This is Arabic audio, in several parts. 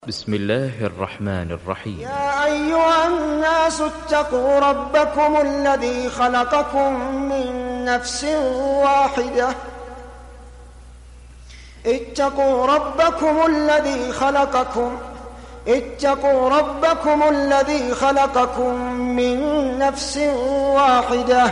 بسم الله الرحمن الرحيم. يا أيها الناس اتقوا ربكم الذي خلقكم من نفس واحدة اتقوا ربكم الذي خلقكم من نفس واحدة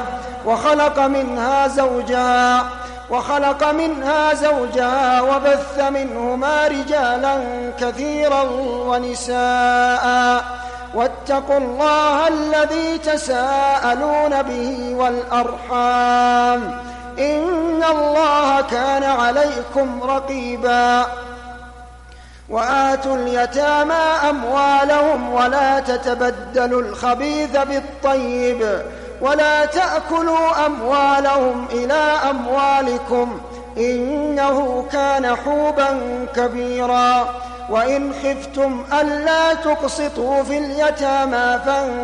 وخلق منها زوجها وبث منهما رجالا كثيرا ونساء واتقوا الله الذي تساءلون به والأرحام إن الله كان عليكم رقيبا. وآتوا اليتامى أموالهم ولا تتبدلوا الخبيث بالطيب ولا تأكلوا أموالهم إلى أموالكم إنه كان حوبا كبيرا. وإن خفتم ألا تقسطوا في اليتامى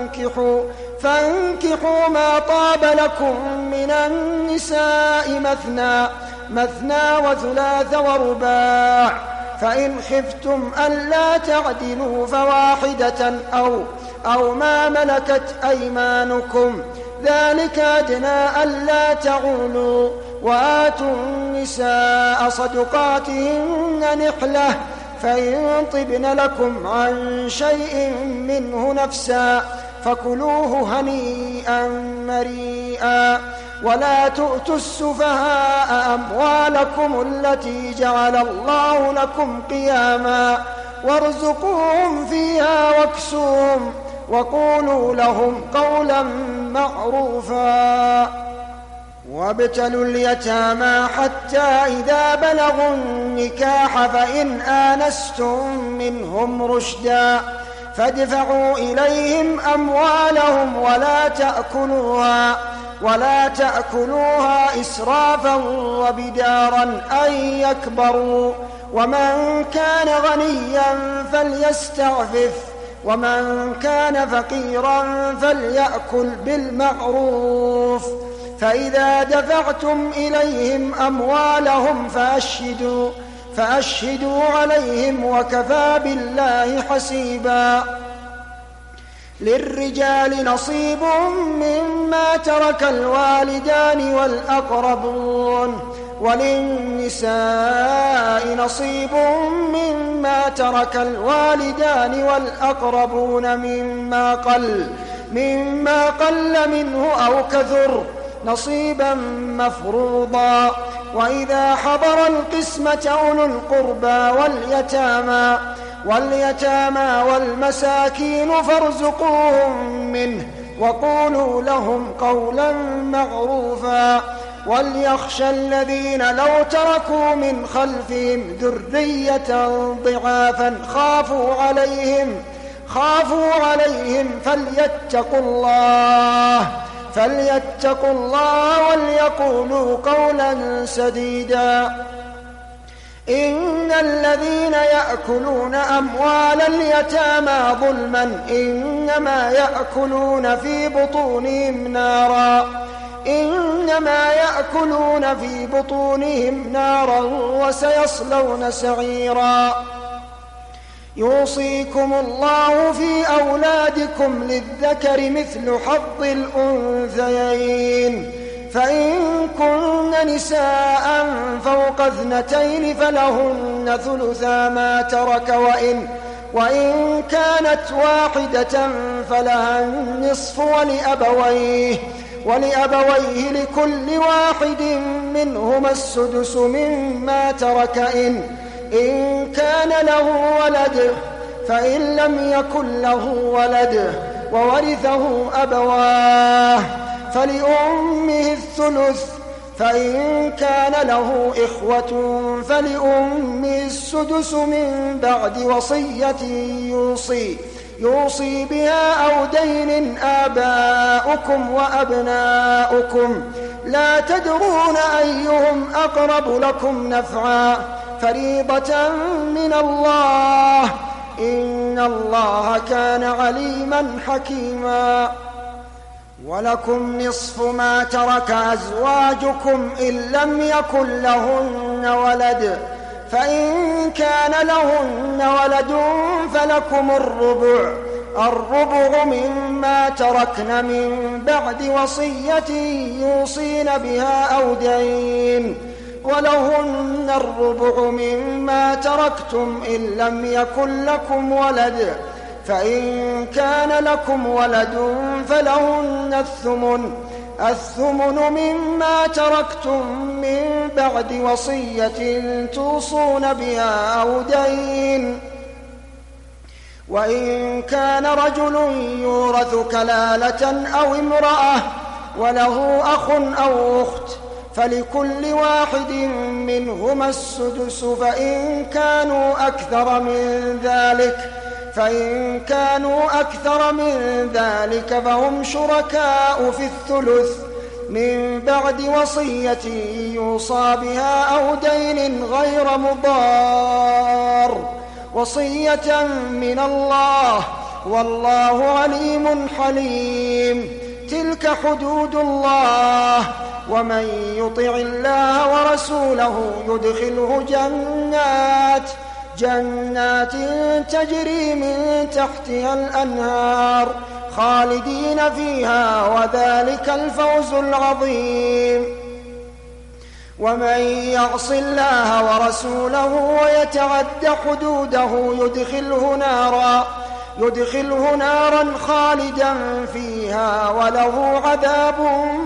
فانكحوا ما طاب لكم من النساء مثنى وثلاث ورباع. فإن خفتم ألا تعدلوا فواحدة أو ما ملكت أيمانكم ذلك أدنى ألا تعولوا. وآتوا النساء صدقاتهن نحلة فإن طبن لكم عن شيء منه نفسا فكلوه هنيئا مريئا. ولا تؤتوا السفهاء أموالكم التي جعل الله لكم قياما وارزقوهم فيها واكسوهم وقولوا لهم قولا معروفا. وابتلوا اليتامى حتى إذا بلغوا النكاح فإن آنستم منهم رشدا فادفعوا إليهم أموالهم ولا تأكلوها إسرافا وبدارا أن يكبروا. ومن كان غنيا فليستعفف ومن كان فقيرا فليأكل بالمعروف. فإذا دفعتم إليهم أموالهم فأشهدوا عليهم وكفى بالله حسيبا. للرجال نصيب مما ترك الوالدان والأقربون وللنساء نصيب مما ترك الوالدان والأقربون مما قل منه أو كثر نصيبا مفروضا. وإذا حضر القسمة أولو القربى واليتامى والمساكين فارزقوهم منه وقولوا لهم قولا معروفا. وليخشى الذين لو تركوا من خلفهم ذرية ضعافا خافوا عليهم فليتقوا الله وليقولوا قولا سديدا. إن الذين يأكلون أموال اليتامى ظلما إنما يأكلون في بطونهم نارا وسيصلون سعيرا. يوصيكم الله في أولادكم للذكر مثل حظ الأنثيين فإن كن نساء فوق 2 فلهن ثلثا ما ترك وإن كانت واحدة فلها النصف ولأبويه لكل واحد منهما السدس مما ترك إن كان له ولد. فإن لم يكن له ولد وورثه أبواه فلأمه الثلث. فإن كان له إخوة فلأمه السدس من بعد وصية يوصي بها أو دين. آباؤكم وأبناؤكم لا تدرون أيهم أقرب لكم نفعا فريضة من الله إن الله كان عليما حكيما. ولكم نصف ما ترك أزواجكم إن لم يكن لهن ولد فإن كان لهن ولد فلكم الربع مما تركن من بعد وصية يوصين بها أو دين، ولهن الربع مما تركتم إن لم يكن لكم ولد، فإن كان لكم ولد فلهن الثمن مما تركتم من بعد وصية توصون بها أو دين. وإن كان رجل يورث كلالة أو امرأة وله أخ أو أخت فلكل واحد منهما السدس، فإن كانوا أكثر من ذلك فهم شركاء في الثلث من بعد وصية يوصى بها أو دين غير مضار، وصية من الله والله عليم حليم. تلك حدود الله، ومن يطع الله ورسوله يدخله جنات تجري من تحتها الأنهار خالدين فيها، وذلك الفوز العظيم. ومن يعص الله ورسوله ويتعد حدوده يدخله نارا خالدا فيها وله عذاب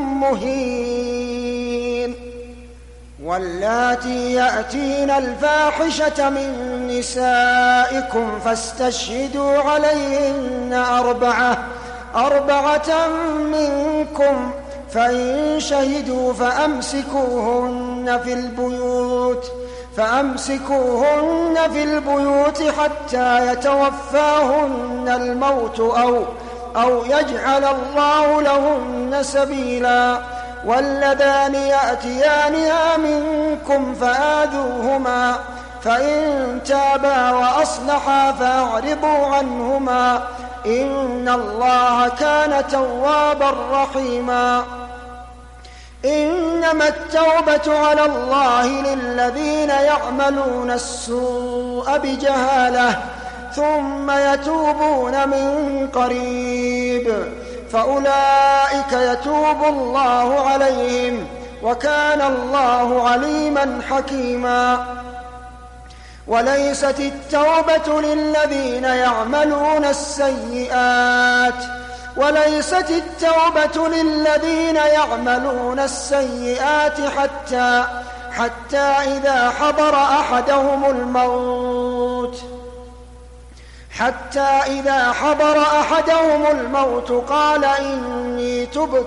مهين. واللاتي يأتين الفاحشة من نسائكم فاستشهدوا عليهن أربعة منكم، فإن شهدوا فأمسكوهن في البيوت حتى يتوفاهن الموت أو يجعل الله لهن سبيلا. واللذان يأتيانها منكم فآذوهما، فإن تابا وأصلحا فأعرضوا عنهما، إن الله كان توابا رحيما. إنما التوبة على الله للذين يعملون السوء بجهالة ثم يتوبون من قريب فأولئك يتوب الله عليهم، وكان الله عليما حكيما. وليست التوبة للذين يعملون السيئات حتى إذا حضر أحدهم الموت قال إني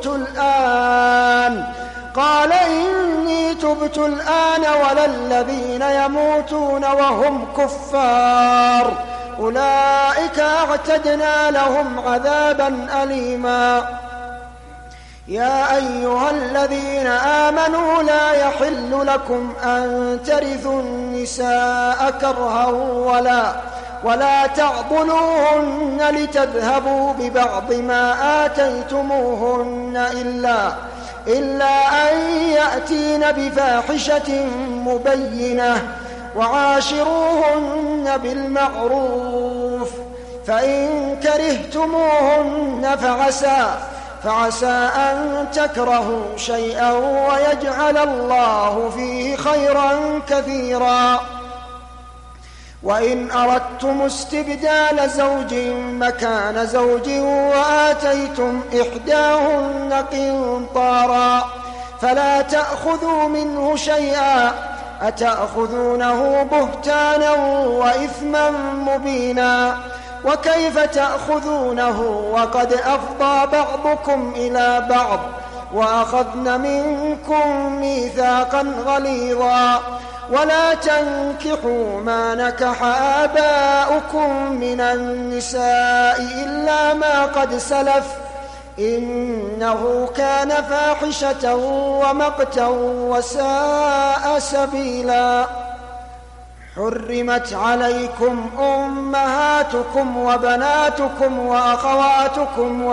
تبت الآن ولا الذين يموتون وهم كفار، أولئك أعتدنا لهم عذابا أليما. يا أيها الذين آمنوا لا يحل لكم أن ترثوا النساء كرها ولا تعضلوهن لتذهبوا ببعض ما آتيتموهن إلا أن يأتين بفاحشة مبينة، وعاشروهن بالمعروف، فإن كرهتموهن فعسى أن تكرهوا شيئا ويجعل الله فيه خيرا كثيرا. وإن أردتم استبدال زوج مكان زوج وآتيتم إحداهن قنطارا فلا تأخذوا منه شيئا، أتأخذونه بهتانا وإثما مبينا، وكيف تأخذونه وقد أفضى بعضكم إلى بعض وأخذن منكم ميثاقا غليظا. ولا تنكحوا ما نكح آباؤكم من النساء إلا ما قد سلف، إنه كان فاحشة ومقتا وساء سبيلا. حرمت عليكم أمهاتكم وبناتكم وأخواتكم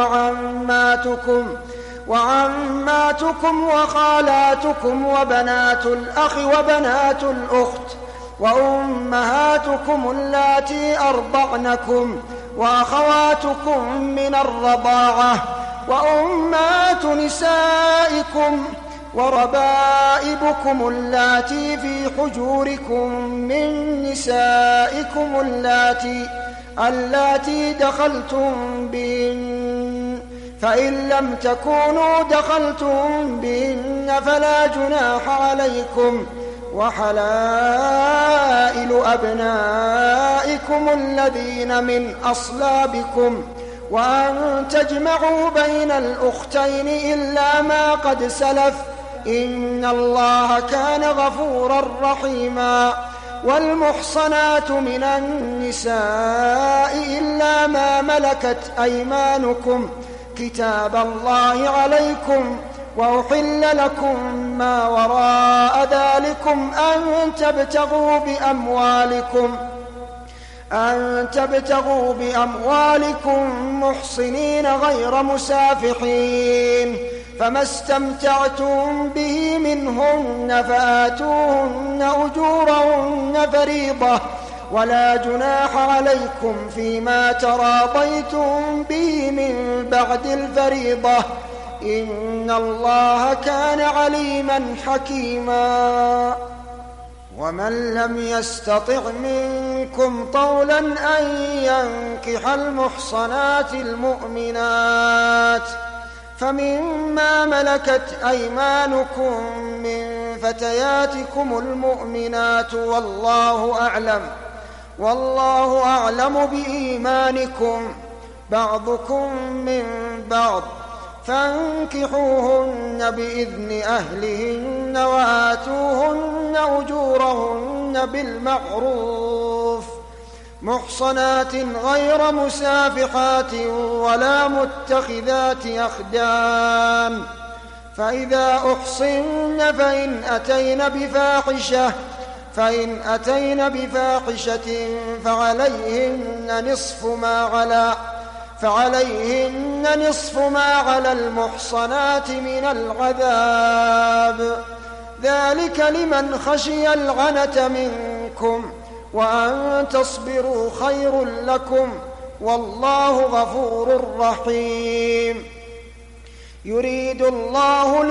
وعماتكم وخالاتكم وبنات الأخ وبنات الأخت وأمهاتكم اللاتي أرضعنكم وأخواتكم من الرضاعة وأمهات نسائكم وربائبكم اللاتي في حجوركم من نسائكم اللاتي دخلتم بهن، فإن لم تكونوا دخلتم بهن فلا جناح عليكم، وحلائل أبنائكم الذين من أصلابكم، وأن تجمعوا بين الأختين إلا ما قد سلف، إن الله كان غفورا رحيما. والمحصنات من النساء إلا ما ملكت أيمانكم كتاب الله عليكم، وأحل لكم ما وراء ذلكم أن تبتغوا بأموالكم محصنين غير مسافحين، فما استمتعتم به منهن فآتوهن أجورهن فريضة، ولا جناح عليكم فيما تراضيتم به من بعد الفريضة، إن الله كان عليما حكيما. ومن لم يستطع منكم طولا أن ينكح المحصنات المؤمنات فمما ملكت أيمانكم من فتياتكم المؤمنات، والله أعلم بإيمانكم، بعضكم من بعض، فانكحوهن بإذن أهلهن وآتوهن أجورهن بالمعروف، محصنات غير مسافحات ولا متخذات أخدان، فإذا أحصن فإن أتين بفاحشة فعليهن نصف ما على المحصنات من العذاب، ذلك لمن خشي العنة منكم، وأن تصبروا خير لكم، والله غفور رحيم. يريد الله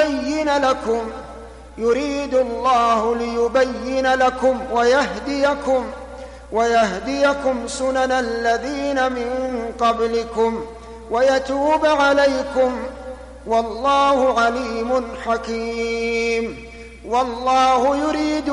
ليبين لكم ويهديكم سنن الذين من قبلكم ويتوب عليكم، والله عليم حكيم. والله يريد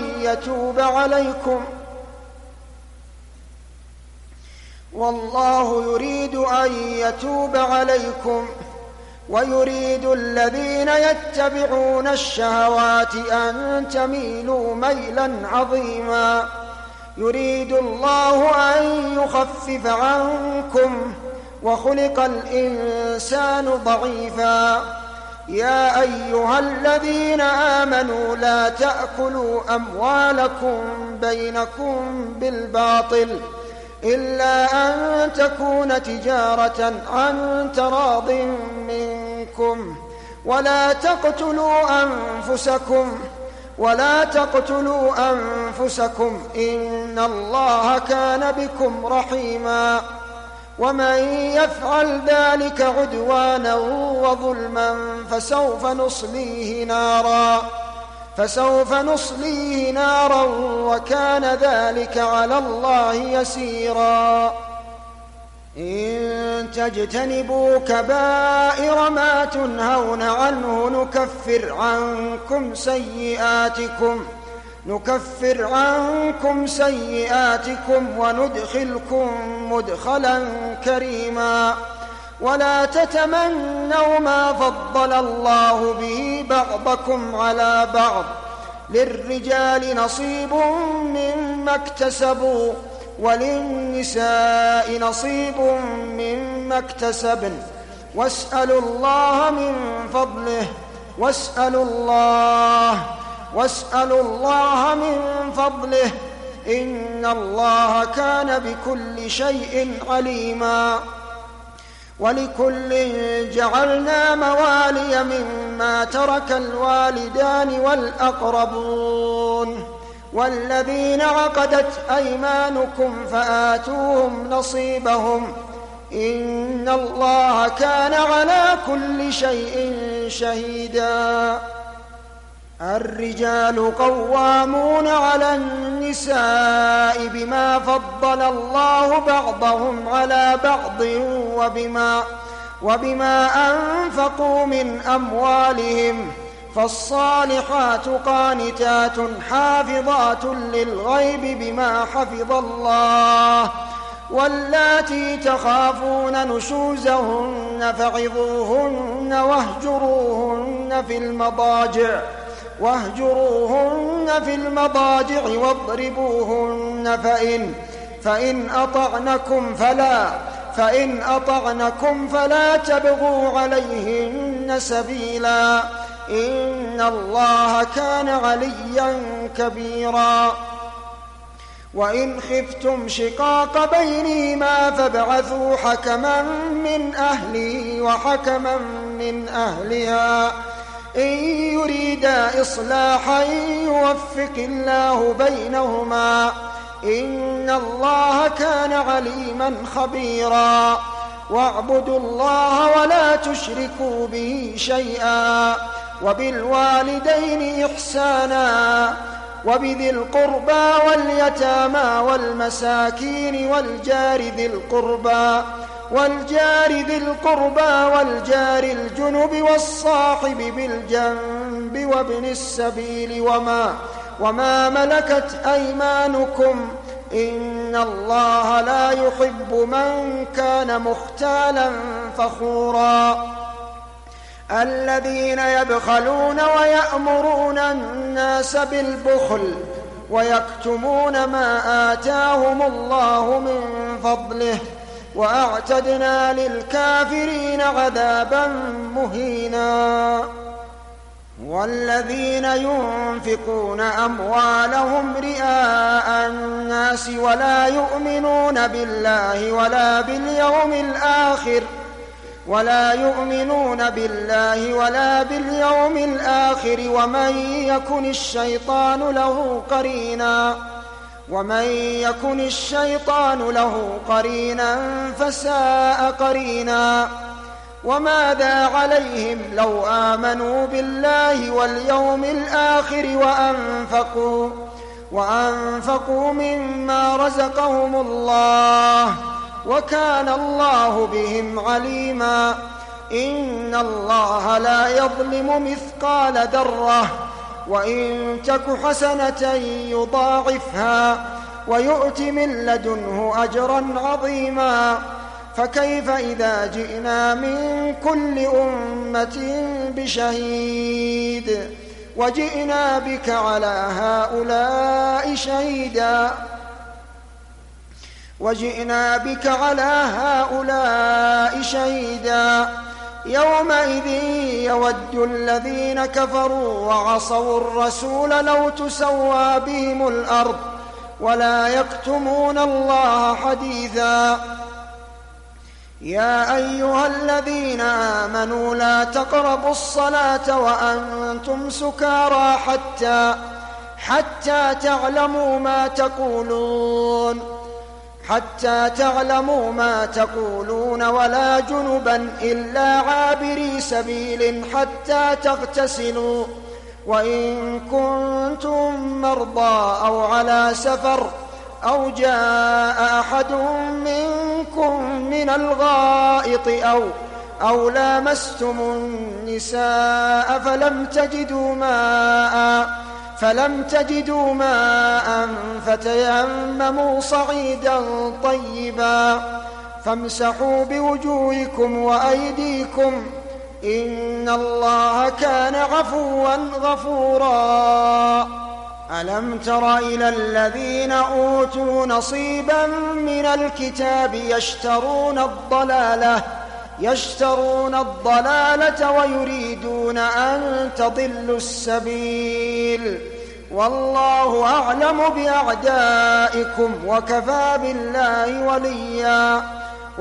أن يتوب عليكم ويريد الذين يتبعون الشهوات أن تميلوا ميلا عظيما. يريد الله أن يخفف عنكم، وخلق الإنسان ضعيفا. يا أيها الذين آمنوا لا تأكلوا أموالكم بينكم بالباطل إلا أن تكون تجارة عن تراض منكم، ولا تقتلوا أنفسكم إن الله كان بكم رحيما. ومن يفعل ذلك عدوانا وظلما فسوف نصليه نارا وكان ذلك على الله يسيرا. إن تجتنبوا كبائر ما تنهون عنه نكفر عنكم سيئاتكم وندخلكم مدخلا كريما. ولا تتمنوا ما فضل الله به بعضكم على بعض، للرجال نصيب مما اكتسبوا وللنساء نصيب مما اكتسبن، واسألوا الله من فضله إن الله كان بكل شيء عليما. ولكل جعلنا موالي مما ترك الوالدان والأقربون، والذين عقدت أيمانكم فآتوهم نصيبهم إن الله كان على كل شيء شهيدا. الرجال قوامون على النساء بما فضل الله بعضهم على بعض وبما أنفقوا من أموالهم، فالصالحات قانتات حافظات للغيب بما حفظ الله، واللاتي تخافون نشوزهن فعظوهن واهجروهن في المضاجع واضربوهن، فإن أطعنكم فلا تبغوا عليهن سبيلا إن الله كان عليا كبيرا. وإن خفتم شقاق بينهما فابعثوا حكما من أهله وحكما من أهلها إن يريدا إصلاحا يوفق الله بينهما إن الله كان عليما خبيرا. واعبدوا الله ولا تشركوا به شيئا وبالوالدين إحسانا وبذي القربى واليتامى والمساكين والجار ذي القربى والجار الجنب والصاحب بالجنب وابن السبيل وما ملكت أيمانكم إن الله لا يحب من كان مختالا فخورا. الذين يبخلون ويأمرون الناس بالبخل ويكتمون ما آتاهم الله من فضله وأعتدنا للكافرين عذابا مهينا. والذين ينفقون أموالهم رئاء الناس ولا يؤمنون بالله ولا باليوم الآخر ومن يكن الشيطان له قرينا فساء قرينا. وماذا عليهم لو آمنوا بالله واليوم الآخر وأنفقوا مما رزقهم الله وكان الله بهم عليما. إن الله لا يظلم مثقال ذرة وإن تك حسنة يضاعفها ويؤت من لدنه أجرا عظيما. فكيف إذا جئنا من كل أمة بشهيد وجئنا بك على هؤلاء شهيدا يومئذ يود الذين كفروا وعصوا الرسول لو تسوى بهم الأرض ولا يكتمون الله حديثا. يا أيها الذين آمنوا لا تقربوا الصلاة وأنتم سكارى حتى تعلموا ما تقولون ولا جنبا إلا عابري سبيل حتى تغتسلوا وإن كنتم مرضى أو على سفر أو جاء أحد منكم من الغائط أو لامستم النساء فلم تجدوا ماء فتيمموا صعيدا طيبا فامسحوا بوجوهكم وأيديكم إن الله كان عفوا غفورا. ألم تر إلى الذين أوتوا نصيبا من الكتاب يشترون الضلالة ويريدون أن تضلوا السبيل والله أعلم بأعدائكم وكفى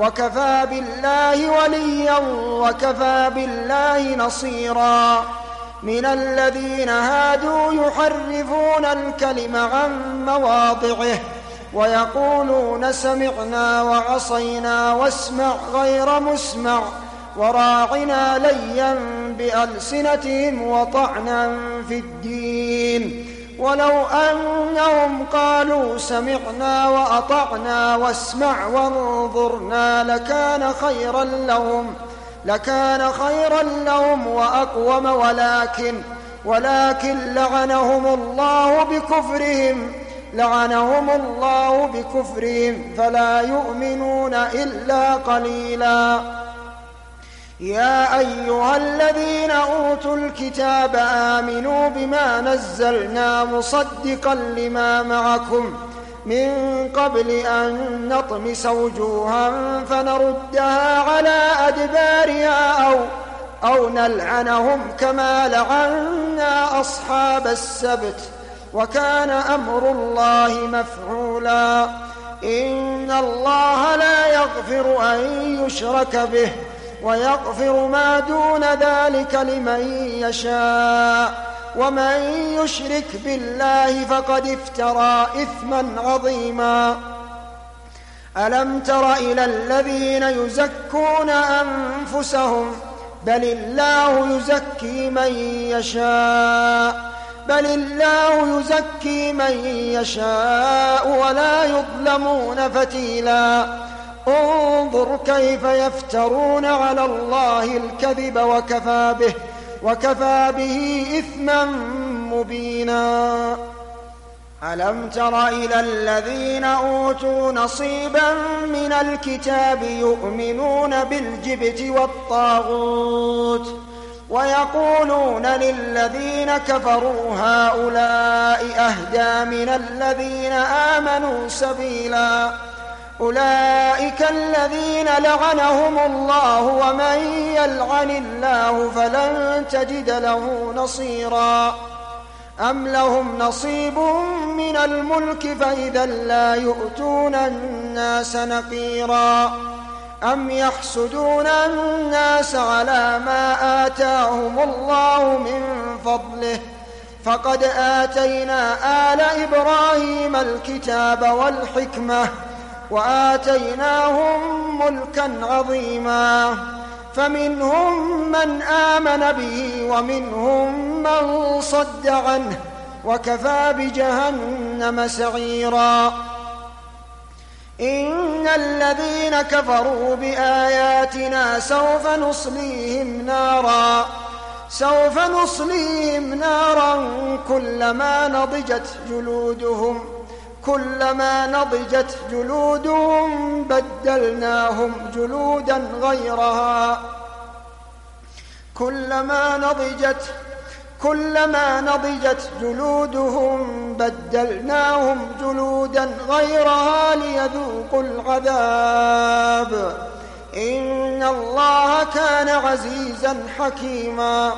بالله وليا وكفى بالله نصيرا. من الذين هادوا يحرفون الكلم عن مواضعه ويقولون سمعنا وعصينا واسمع غير مسمع وراعنا ليا بألسنتهم وطعنا في الدين ولو أنهم قالوا سمعنا وأطعنا واسمع وانظرنا لكان خيرا لهم وأقوم ولكن لعنهم الله بكفرهم فلا يؤمنون إلا قليلا. يا أيها الذين أوتوا الكتاب آمنوا بما نزلنا مصدقا لما معكم من قبل أن نطمس وجوها فنردها على أدبارها أو نلعنهم كما لعنا أصحاب السبت وكان أمر الله مفعولا. إن الله لا يغفر أن يشرك به ويغفر ما دون ذلك لمن يشاء ومن يشرك بالله فقد افترى إثما عظيما. ألم تر إلى الذين يزكون أنفسهم بل الله يزكي من يشاء ولا يظلمون فتيلا. انظر كيف يفترون على الله الكذب وكفى به إثما مبينا. ألم تر إلى الذين أوتوا نصيبا من الكتاب يؤمنون بالجبت والطاغوت ويقولون للذين كفروا هؤلاء أهدى من الذين آمنوا سبيلا. أولئك الذين لعنهم الله ومن يلعن الله فلن تجد له نصيرا. أم لهم نصيب من الملك فإذا لا يؤتون الناس نقيرا. أم يحسدون الناس على ما آتاهم الله من فضله فقد آتينا آل إبراهيم الكتاب والحكمة وآتيناهم ملكا عظيما. فمنهم من آمن به ومنهم من صد عنه وكفى بجهنم سعيرا. إن الذين كفروا بآياتنا سوف نصليهم نارا كلما نضجت جلودهم بدلناهم جلودا غيرها كلما نضجت جلودهم بدلناهم جلودا غيرها ليذوقوا العذاب. إن الله كان عزيزا حكيما.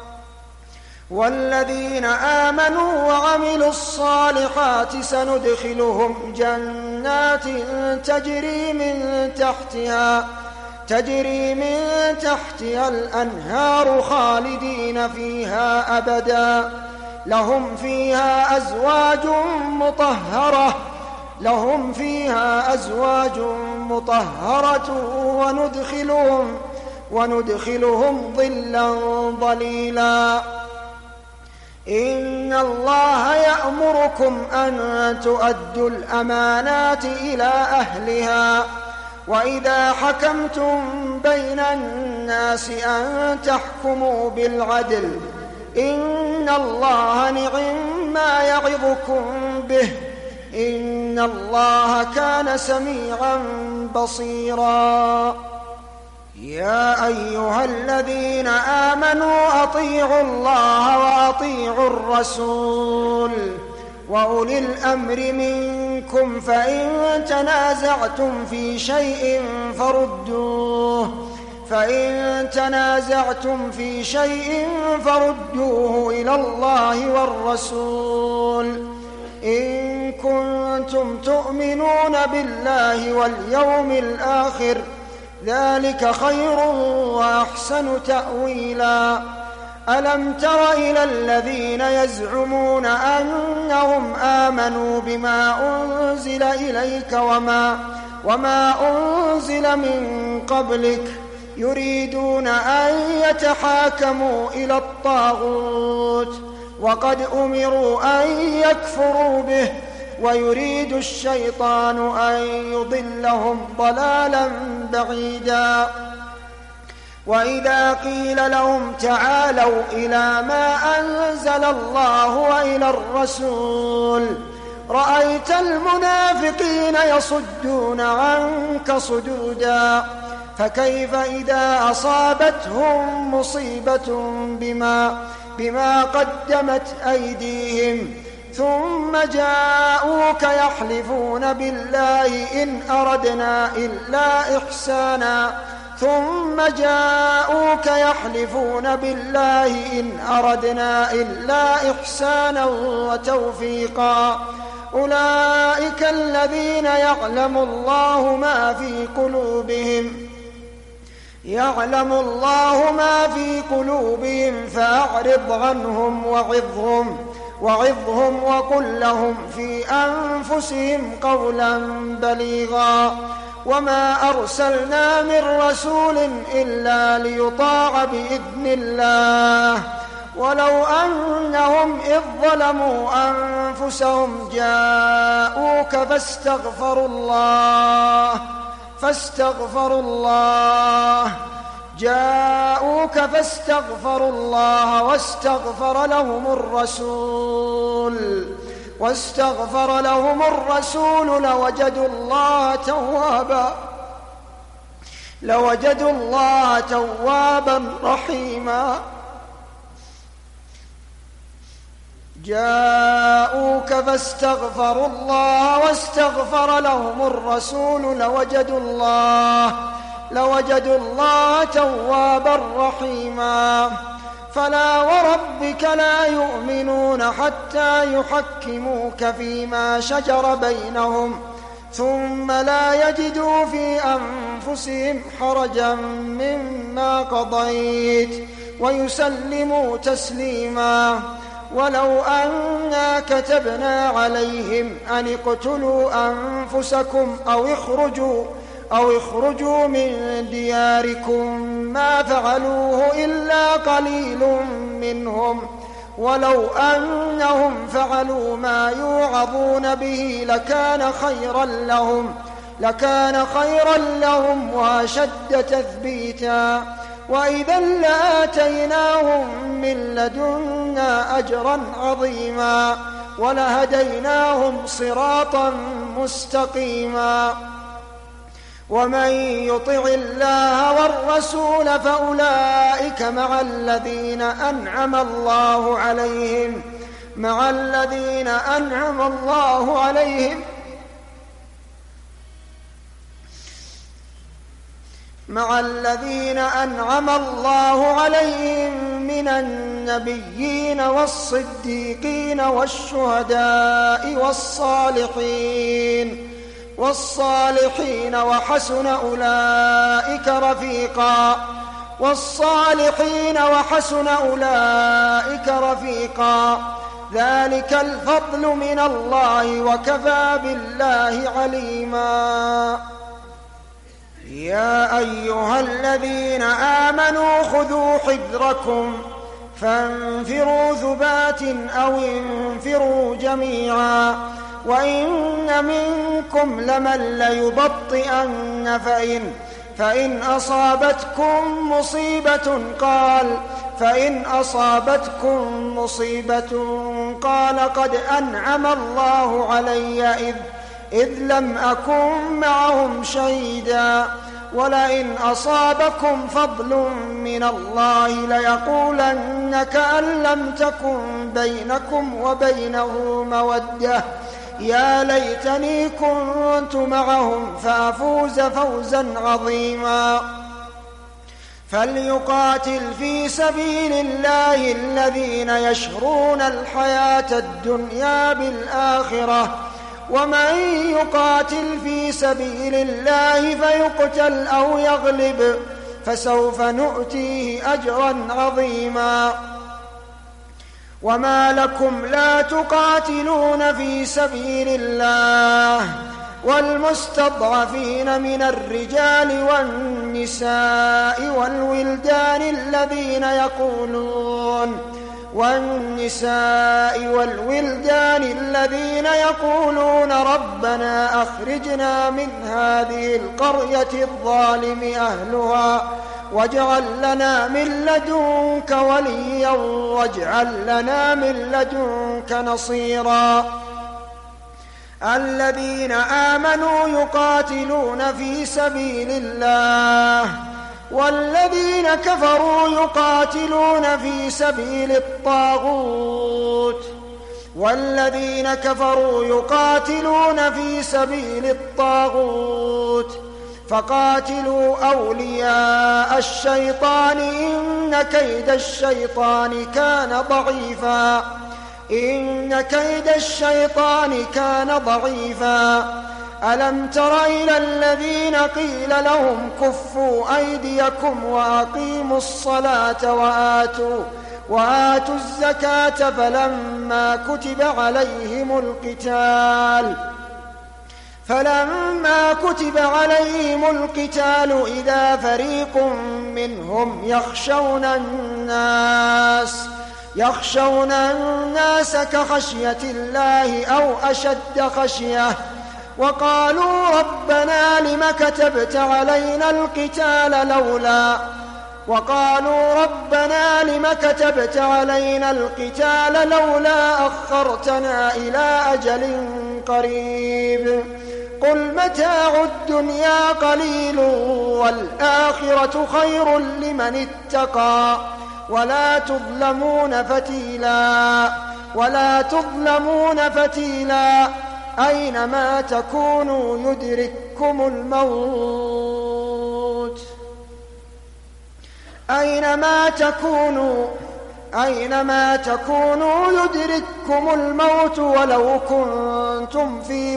والذين آمنوا وعملوا الصالحات سندخلهم جنات تجري من تحتها الأنهار خالدين فيها أبدا. لهم فيها أزواج مطهرة وندخلهم ظلا ظليلا. إن الله يأمركم أن تؤدوا الأمانات إلى أهلها وإذا حكمتم بين الناس أن تحكموا بالعدل. إن الله نعم ما يعظكم به إن الله كان سميعا بصيرا. يا أيها الذين آمنوا أطيعوا الله وأطيعوا الرسول وأولي الأمر منكم فإن تنازعتم في شيء فردوه إلى الله والرسول إن كنتم تؤمنون بالله واليوم الآخر ذلك خير وأحسن تأويلا. ألم تر إلى الذين يزعمون أنهم آمنوا بما أنزل إليك وما أنزل من قبلك يريدون أن يتحاكموا إلى الطاغوت وقد أمروا أن يكفروا به ويريد الشيطان أن يضلهم ضلالا بعيدا وإذا قيل لهم تعالوا إلى ما أنزل الله وإلى الرسول رأيت المنافقين يصدون عنك صدودا فكيف إذا أصابتهم مصيبة بما قدمت أيديهم ثم جاءوك يحلفون بالله إن أردنا إلا إحسانا وتوفيقا أولئك الذين يعلم الله ما في قلوبهم فأعرض عنهم وعظهم وقل لهم في أنفسهم قولا بليغا وما أرسلنا من رسول إلا ليطاع بإذن الله ولو أنهم إذ ظلموا أنفسهم جاءوك فاستغفروا الله واستغفر لهم الرسول لوجدوا الله توابا رحيما جاءوك فاستغفروا الله واستغفر لهم الرسول لوجدوا الله توابا رحيما فلا وربك لا يؤمنون حتى يحكموك فيما شجر بينهم ثم لا يجدوا في أنفسهم حرجا مما قضيت ويسلموا تسليما ولو أنا كتبنا عليهم أن اقتلوا أنفسكم أو اخرجوا من دياركم ما فعلوه إلا قليل منهم ولو أنهم فعلوا ما يوعظون به لكان خيرا لهم وأشد تثبيتا وإذا لآتيناهم من لدنا أجرا عظيما ولهديناهم صراطا مستقيما ومن يطع الله والرسول فأولئك مع الذين أنعم الله عليهم من النبيين والصديقين والشهداء والصالحين وحسن أولئك رفيقا ذلك الفضل من الله وكفى بالله عليما يا أيها الذين آمنوا خذوا حذركم فانفروا ثبات أو انفروا جميعا وإن منكم لمن ليبطئن فإن أصابتكم مصيبة قال قد أنعم الله علي إذ لم أكن معهم شهيدا ولئن أصابكم فضل من الله ليقولن كأن لم تكن بينكم وبينه مودة يا ليتني كنت معهم فأفوز فوزا عظيما فليقاتل في سبيل الله الذين يشرون الحياة الدنيا بالآخرة ومن يقاتل في سبيل الله فيقتل أو يغلب فسوف نؤتيه أجرا عظيما وما لكم لا تقاتلون في سبيل الله والمستضعفين من الرجال والنساء والولدان الذين يقولون ربنا أخرجنا من هذه القرية الظالم أهلها واجعل لنا من لدنك وليا واجعل لنا من لدنك نصيرا الذين آمنوا يقاتلون في سبيل الله والذين كفروا يقاتلون في سبيل الطاغوت فقاتلوا أولياء الشيطان إن كيد الشيطان كان ضعيفا ألم تر إلى الذين قيل لهم كفوا أيديكم وأقيموا الصلاة وآتوا الزكاة فلما كتب عليهم القتال إذا فريق منهم يخشون الناس كخشية الله أو أشد خشية وقالوا ربنا لم كتبت علينا القتال لولا أخرتنا إلى أجل قريب قل متاع الدنيا قليل والآخرة خير لمن اتقى ولا تظلمون فتيلا أينما تكونوا يدرككم الموت ولو كنتم في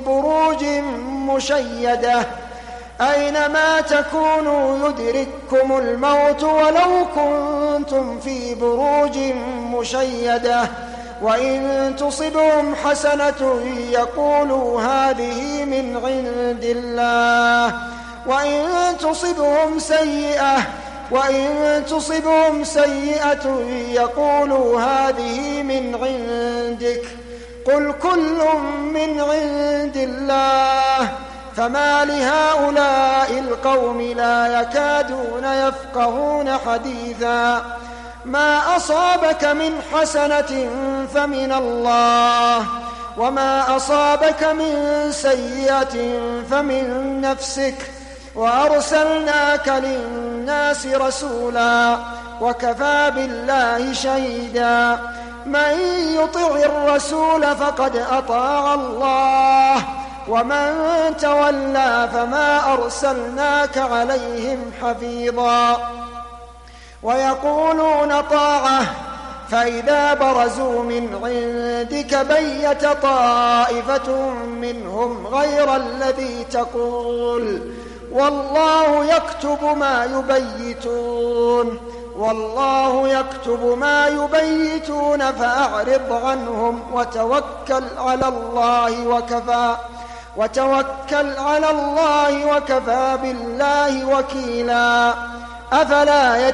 بروج مشيدة وإن تصبهم حسنة يقولوا هذه من عند الله وإن تصبهم سيئة يقولوا هذه من عندك قل كل من عند الله فما لهؤلاء القوم لا يكادون يفقهون حديثا ما أصابك من حسنة فمن الله وما أصابك من سيئة فمن نفسك وأرسلناك للناس رسولا وكفى بالله شهيدا من يطع الرسول فقد أطاع الله ومن تولى فما أرسلناك عليهم حفيظا ويقولون طاعة فإذا برزوا من عندك بيت طائفة منهم غير الذي تقول والله يكتب ما يبيتون فأعرض عنهم وتوكل على الله وكفى بالله وكيلا أفلا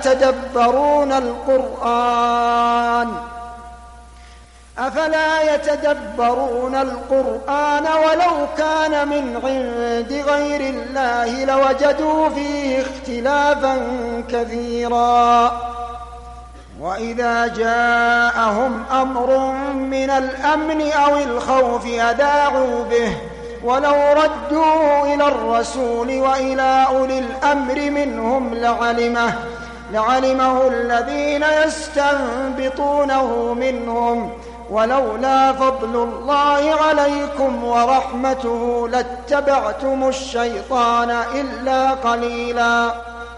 يتدبرون القرآن ولو كان من عند غير الله لوجدوا فيه اختلافا كثيرا وإذا جاءهم أمر من الأمن أو الخوف أذاعوا به ولو ردوه إلى الرسول وإلى أولي الأمر منهم لعلمه الذين يستنبطونه منهم ولولا فضل الله عليكم ورحمته لاتبعتم الشيطان إلا قليلا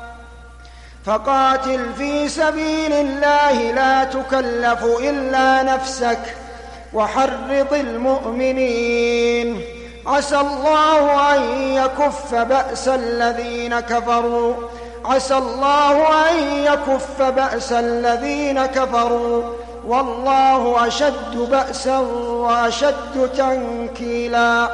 فقاتل في سبيل الله لا تكلف إلا نفسك وحرض المؤمنين عسى الله أن يكف بأس الذين كفروا والله أشد بأسا وأشد تنكيلا.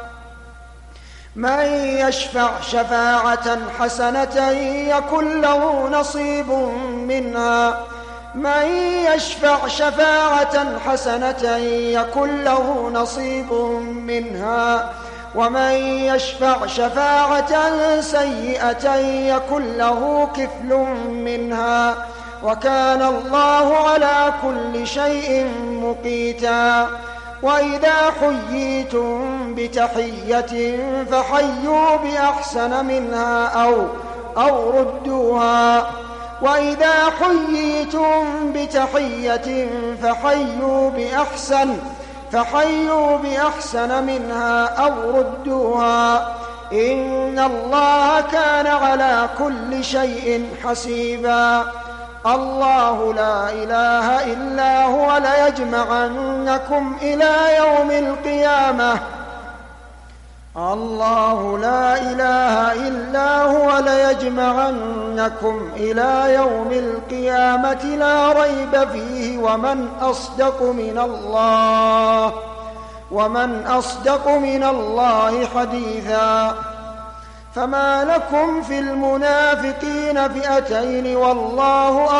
من يشفع شفاعة حسنة يكن له نصيب منها من يشفع شفاعة حسنة يكن له نصيب منها ومن يشفع شفاعة سيئة يكن له كفل منها وكان الله على كل شيء مقيتا. وإذا حييتم بتحية فحيوا بأحسن منها أو ردوها وإذا حييتم بتحية فحيوا بأحسن منها أو ردوها إن الله كان على كل شيء حسيبا. الله لا إله إلا هو ليجمعنكم إلى يوم القيامة الله لا إله إلا هو ليجمعنكم إلى يوم القيامة لا ريب فيه ومن أصدق من الله حديثا. فما لكم في المنافقين فئتين والله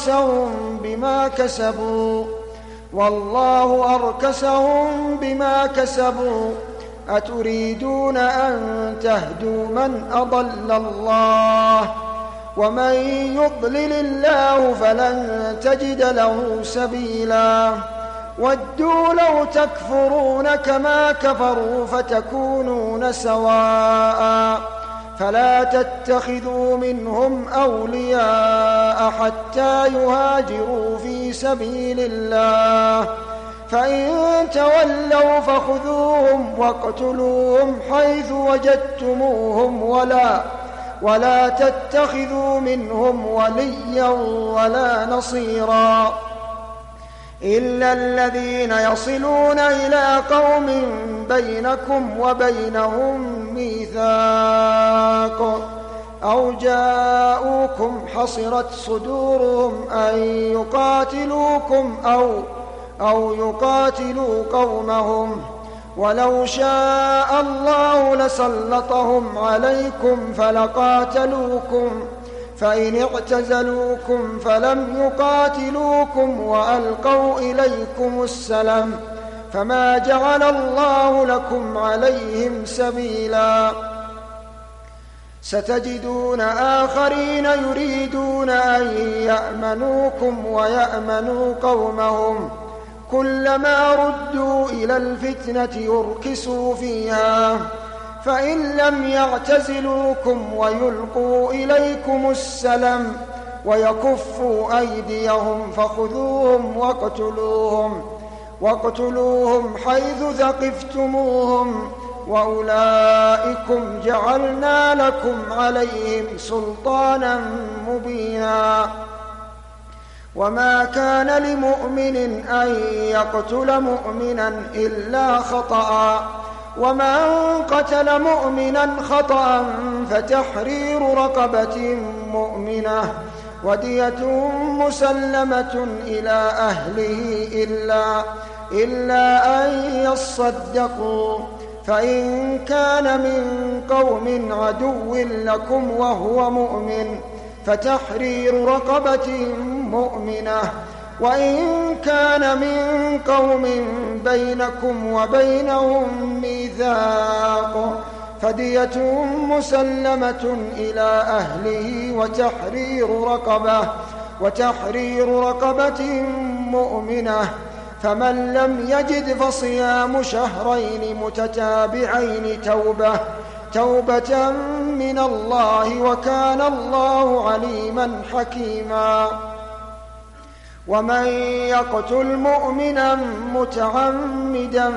أركسهم بما كسبوا أتريدون أن تهدوا من أضل الله ومن يضلل الله فلن تجد له سبيلا. ودوا لو تكفرون كما كفروا فتكونون سواء فلا تتخذوا منهم أولياء حتى يهاجروا في سبيل الله فإن تولوا فخذوهم واقتلوهم حيث وجدتموهم ولا تتخذوا منهم وليا ولا نصيرا إلا الذين يصلون إلى قوم بينكم وبينهم ميثاق أو جاءوكم حصرت صدورهم أن يقاتلوكم أو يقاتلوا قومهم ولو شاء الله لسلطهم عليكم فلقاتلوكم فإن اعتزلوكم فلم يقاتلوكم وألقوا إليكم السلم فما جعل الله لكم عليهم سبيلا. ستجدون آخرين يريدون أن يأمنوكم ويأمنوا قومهم كلما ردوا إلى الفتنة يركسوا فيها فإن لم يعتزلوكم ويلقوا إليكم السلم ويكفوا أيديهم فخذوهم واقتلوهم حيث ثقفتموهم وأولئكم جعلنا لكم عليهم سلطانا مبينا. وما كان لمؤمن أن يقتل مؤمنا إلا خطأ ومن قتل مؤمنا خطأ فتحرير رقبة مؤمنة ودية مسلمة إلى أهله إلا أن يصدقوا فإن كان من قوم عدو لكم وهو مؤمن فتحرير رقبة مؤمنة وإن كان من قوم بينكم وبينهم ميثاق فدية مسلمة إلى أهله وتحرير رقبة مؤمنة فمن لم يجد فصيام شهرين متتابعين توبة من الله وكان الله عليما حكيما. ومن يقتل مؤمنا متعمدا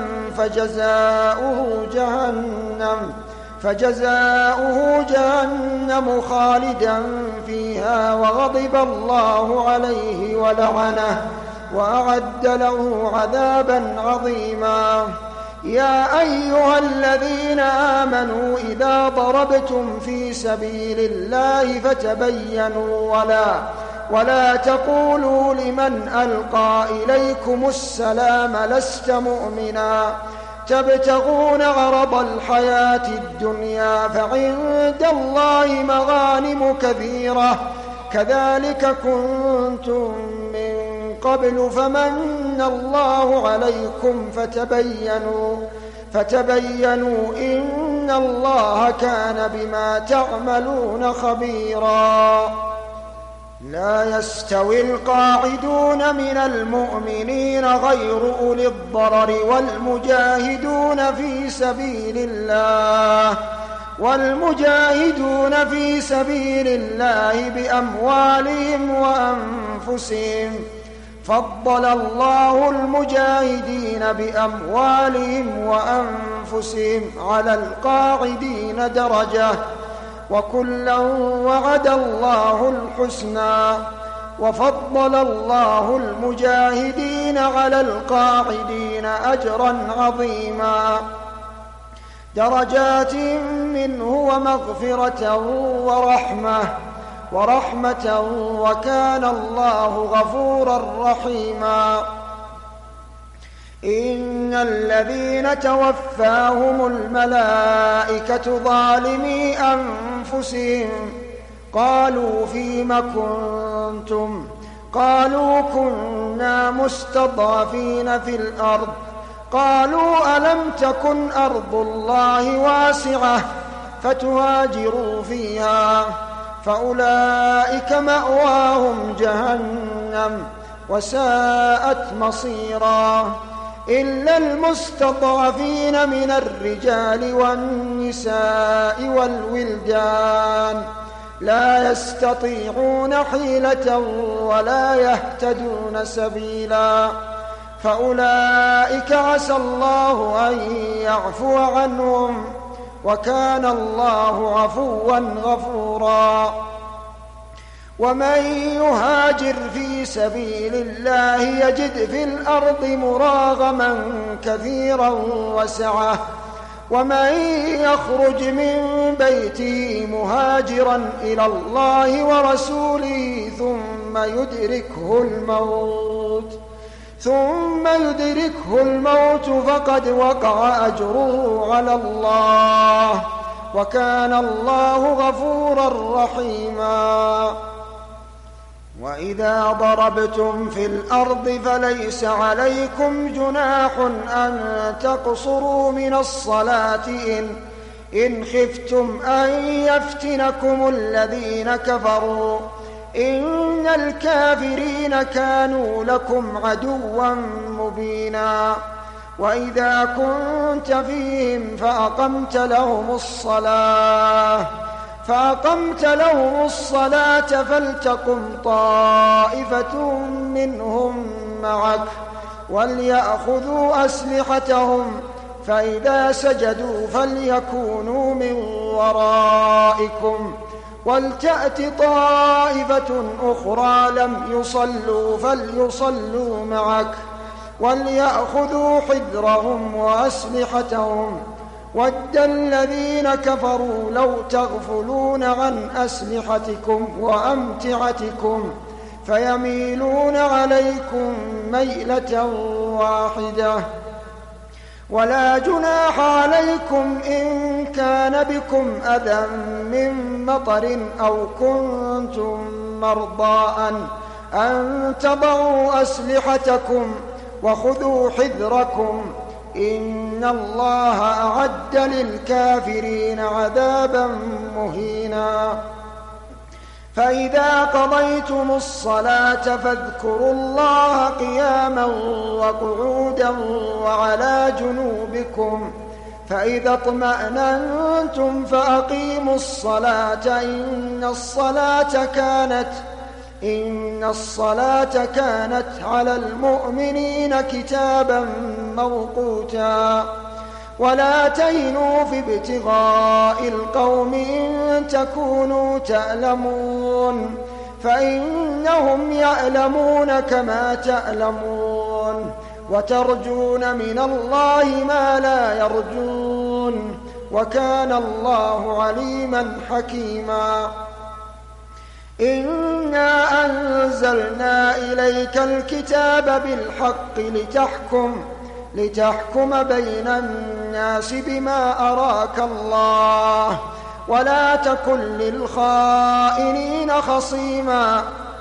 فجزاؤه جهنم خالدا فيها وغضب الله عليه ولعنه وأعد له عذابا عظيما. يا أيها الذين آمنوا إذا ضربتم في سبيل الله ولا تقولوا لمن ألقى إليكم السلام لست مؤمنا تبتغون عرض الحياة الدنيا فعند الله مغانم كثيرة كذلك كنتم من قبل فمن الله عليكم فتبينوا إن الله كان بما تعملون خبيرا. لا يستوي القاعدون من المؤمنين غير أولي الضرر والمجاهدون في سبيل الله بأموالهم وأنفسهم فضل الله المجاهدين بأموالهم وأنفسهم على القاعدين درجة وكلا وعد الله الحسنى وفضل الله المجاهدين على القاعدين أجرا عظيما درجات منه ومغفرة ورحمة وكان الله غفورا رحيما. إن الذين توفاهم الملائكة ظالمي أنفسهم قالوا فيم كنتم قالوا كنا مستضعفين في الأرض قالوا ألم تكن أرض الله واسعة فتهاجروا فيها فأولئك مأواهم جهنم وساءت مصيرا إلا المستضعفين من الرجال والنساء والولدان لا يستطيعون حيلة ولا يهتدون سبيلا فأولئك عسى الله أن يعفو عنهم وكان الله عفوا غفورا. ومن يهاجر في سبيل الله يجد في الأرض مراغما كثيرا وسعة ومن يخرج من بيته مهاجرا إلى الله ورسوله ثم يدركه الموت فقد وقع أجره على الله وكان الله غفورا رحيما. وإذا ضربتم في الأرض فليس عليكم جناح أن تقصروا من الصلاة إن خفتم أن يفتنكم الذين كفروا إن الكافرين كانوا لكم عدوا مبينا. وإذا كنت فيهم فأقمت لهم الصلاة فلتقم طائفة منهم معك وليأخذوا أسلحتهم فإذا سجدوا فليكونوا من ورائكم ولتأت طائفة أخرى لم يصلوا فليصلوا معك وليأخذوا حذرهم وأسلحتهم ود الذين كفروا لو تغفلون عن أسلحتكم وأمتعتكم فيميلون عليكم ميلة واحدة. ولا جناح عليكم إن كان بكم أذى من مطر أو كنتم مرضى أن تضعوا أسلحتكم وخذوا حذركم إن الله أعد للكافرين عذابا مهينا. فإذا قضيتم الصلاة فاذكروا الله قياما وقعودا وعلى جنوبكم فإذا اطمأننتم فأقيموا الصلاة إن الصلاة كانت على المؤمنين كتابا موقوتا. ولا تهنوا في ابتغاء القوم إن تكونوا تألمون فإنهم يألمون كما تألمون وترجون من الله ما لا يرجون وكان الله عليما حكيما. إنا أنزلنا إليك الكتاب بالحق لتحكم بين الناس بما أراك الله ولا تكن للخائنين خصيما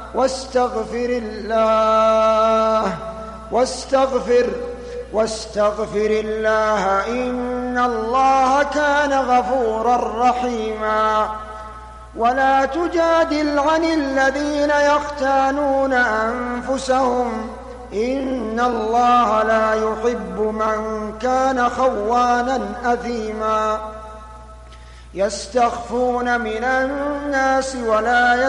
واستغفر الله إن الله كان غفورا رحيما. ولا تجادل عن الذين يختانون أنفسهم إن الله لا يحب من كان خوانا أثيما. يستخفون من الناس ولا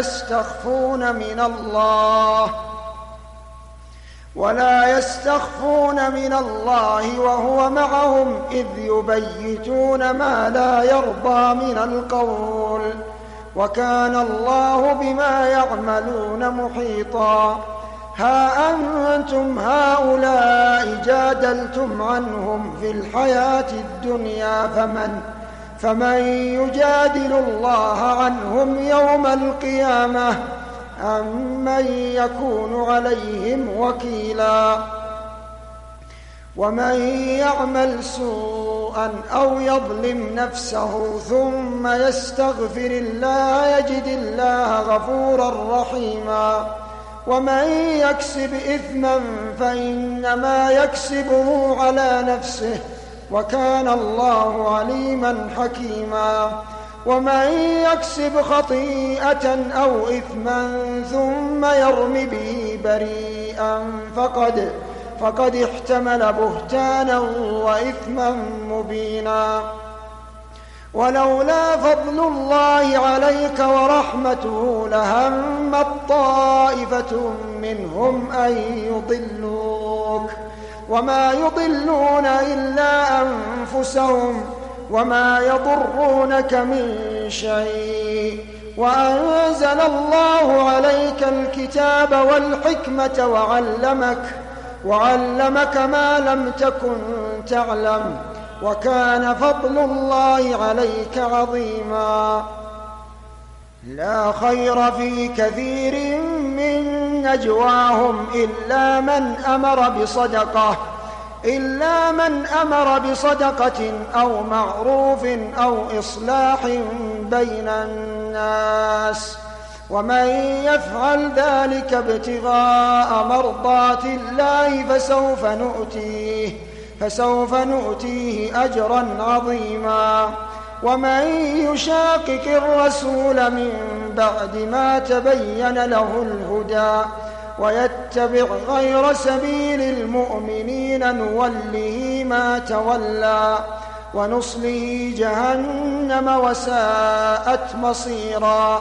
يستخفون من الله وهو معهم إذ يبيتون ما لا يرضى من القول وكان الله بما يعملون محيطا. ها أنتم هؤلاء جادلتم عنهم في الحياة الدنيا فمن يجادل الله عنهم يوم القيامة أم من يكون عليهم وكيلا. ومن يعمل سوءا أو يظلم نفسه ثم يستغفر الله يجد الله غفورا رحيما. ومن يكسب إثما فإنما يكسبه على نفسه وكان الله عليما حكيما. ومن يكسب خطيئة أو إثما ثم يرم به بريئا فقد احتمل بهتانا وإثما مبينا. ولولا فضل الله عليك ورحمته لهمت طائفة منهم أن يضلوك وما يضلون إلا أنفسهم وما يضرونك من شيء. وأنزل الله عليك الكتاب والحكمة وعلمك ما لم تكن تعلم وكان فضل الله عليك عظيما. لا خير في كثير من نجواهم إلا من أمر بصدقة أو معروف أو إصلاح بين الناس ومن يفعل ذلك ابتغاء مرضات الله فسوف نؤتيه أجرا عظيما. ومن يشاقق الرسول من بعد ما تبين له الهدى ويتبع غير سبيل المؤمنين نوله ما تولى ونصله جهنم وساءت مصيرا.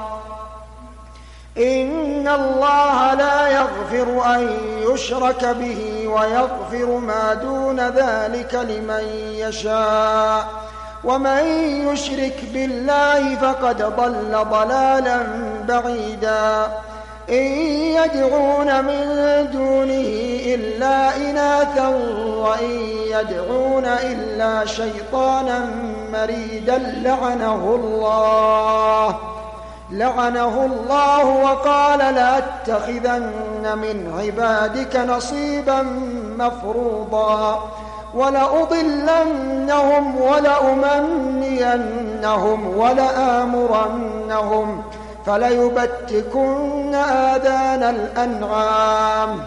إن الله لا يغفر أن يشرك به ويغفر ما دون ذلك لمن يشاء ومن يشرك بالله فقد ضل ضلالا بعيدا. إن يدعون من دونه إلا إناثا وإن يدعون إلا شيطانا مريدا لعنه الله وقال لأتخذن من عبادك نصيبا مفروضا ولأضلنهم ولأمنينهم ولآمرنهم فليبتكن آذان الأنعام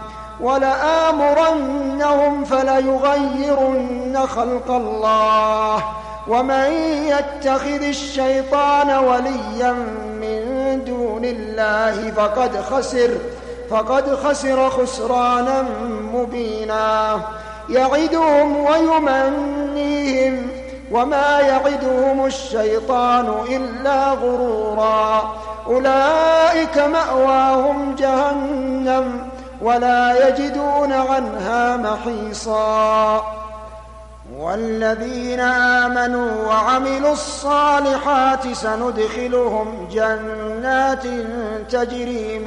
ولآمرنهم فليغيرن خلق الله ومن يتخذ الشيطان وليا من دون الله فقد خسر خسرانا مبينا. يعدهم ويمنيهم وما يعدهم الشيطان إلا غرورا. أولئك مأواهم جهنم ولا يجدون عنها محيصا. والذين آمنوا وعملوا الصالحات سندخلهم جنات تجري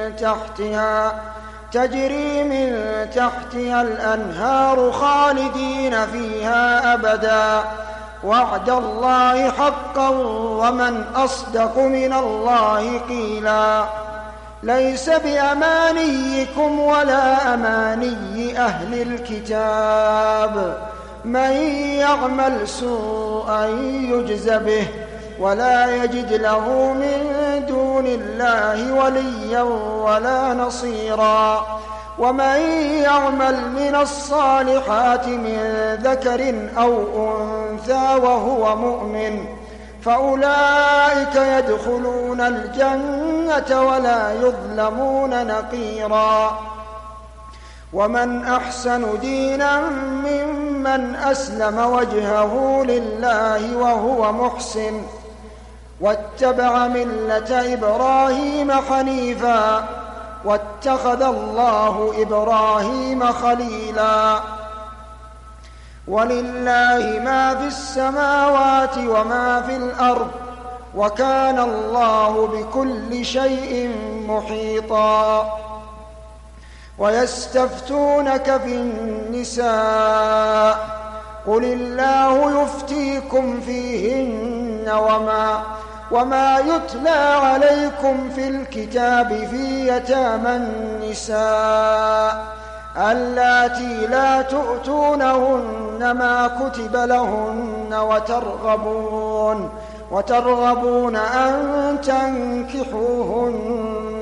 من تحتها الأنهار خالدين فيها أبدا وعد الله حقا ومن أصدق من الله قيلا ليس بأمانيكم ولا أماني أهل الكتاب من يعمل سوءا يجز به ولا يجد له من دون الله وليا ولا نصيرا ومن يعمل من الصالحات من ذكر أو أنثى وهو مؤمن فأولئك يدخلون الجنة ولا يظلمون نقيرا ومن أحسن دينا ممن أسلم وجهه لله وهو محسن واتبع ملة إبراهيم حنيفا واتخذ الله إبراهيم خليلا ولله ما في السماوات وما في الأرض وكان الله بكل شيء محيطا ويستفتونك في النساء قل الله يفتيكم فيهن وما يتلى عليكم في الكتاب في يتامى النساء اللاتي لا تؤتونهن ما كتب لهن وترغبون أن تنكحوهن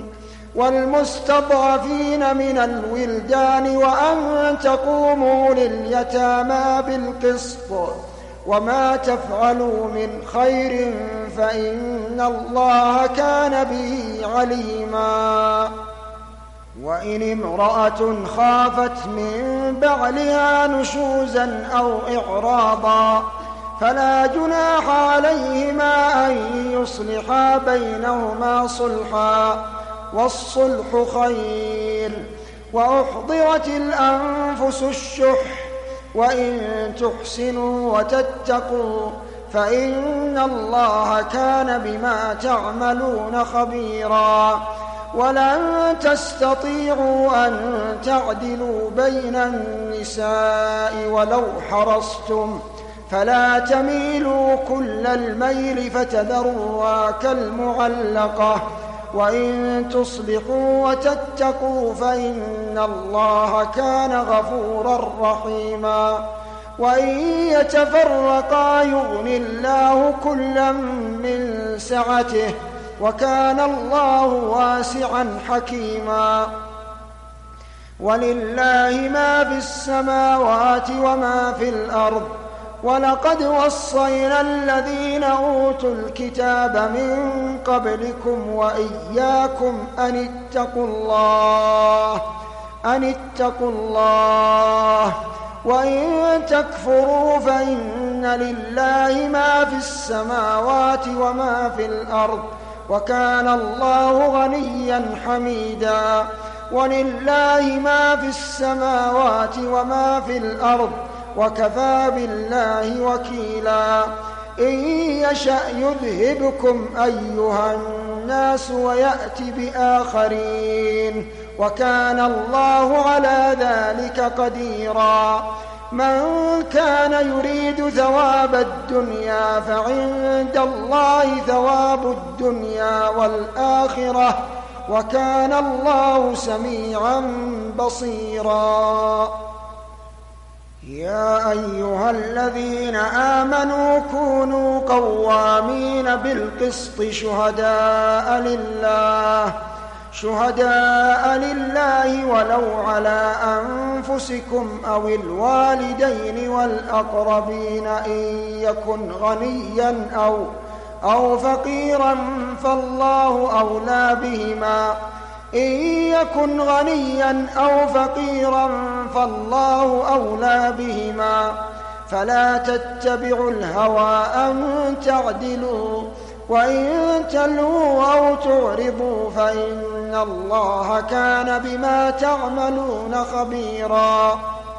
والمستضعفين من الولدان وأن تقوموا لليتامى بالقسط وما تفعلوا من خير فإن الله كان به عليما وإن امرأة خافت من بعلها نشوزا أو إعراضا فلا جناح عليهما أن يصلحا بينهما صلحا والصلح خير وأحضرت الأنفس الشح وإن تحسنوا وتتقوا فإن الله كان بما تعملون خبيرا ولن تستطيعوا أن تعدلوا بين النساء ولو حرصتم فلا تميلوا كل الميل فتذروها كالمعلقة وإن تصلحوا وتتقوا فإن الله كان غفورا رحيما وإن يتفرقا يغن الله كلا من سعته وكان الله واسعا حكيما ولله ما في السماوات وما في الأرض ولقد وصينا الذين أوتوا الكتاب من قبلكم وإياكم أن اتقوا الله وإن تكفروا فإن لله ما في السماوات وما في الأرض وكان الله غنيا حميدا ولله ما في السماوات وما في الأرض وكفى بالله وكيلا إن يشأ يذهبكم أيها الناس ويأت بآخرين وكان الله على ذلك قديرا من كان يريد ثواب الدنيا فعند الله ثواب الدنيا والآخرة وكان الله سميعا بصيرا يا أيها الذين آمنوا كونوا قوامين بالقسط شهداء لله ولو على أنفسكم أو الوالدين والأقربين إن يكن غنيا أو فقيرا فالله أولى بهما إن يكن غنيا أو فقيرا فالله أولى بهما فلا تتبعوا الهوى أن تعدلوا وإن تلووا أو تعرضوا فإن الله كان بما تعملون خبيرا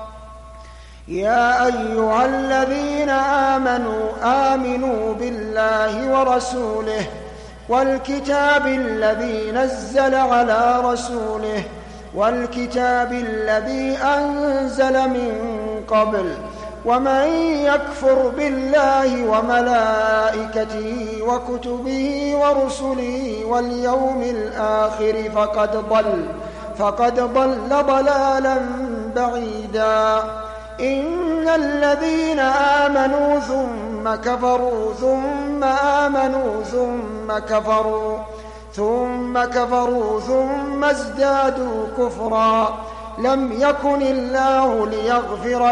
يا أيها الذين آمنوا بالله ورسوله والكتاب الذي نزل على رسوله والكتاب الذي أنزل من قبل ومن يكفر بالله وملائكته وكتبه ورسله واليوم الآخر فقد ضل ضلالا بعيدا. إن الذين آمنوا ثم كفروا ثم آمنوا ثم كفروا ثم ازدادوا كفرا لم يكن الله ليغفر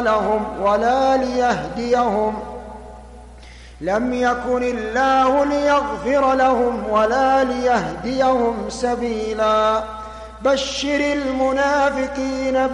لهم ولا ليهديهم سبيلا. بشر المنافقين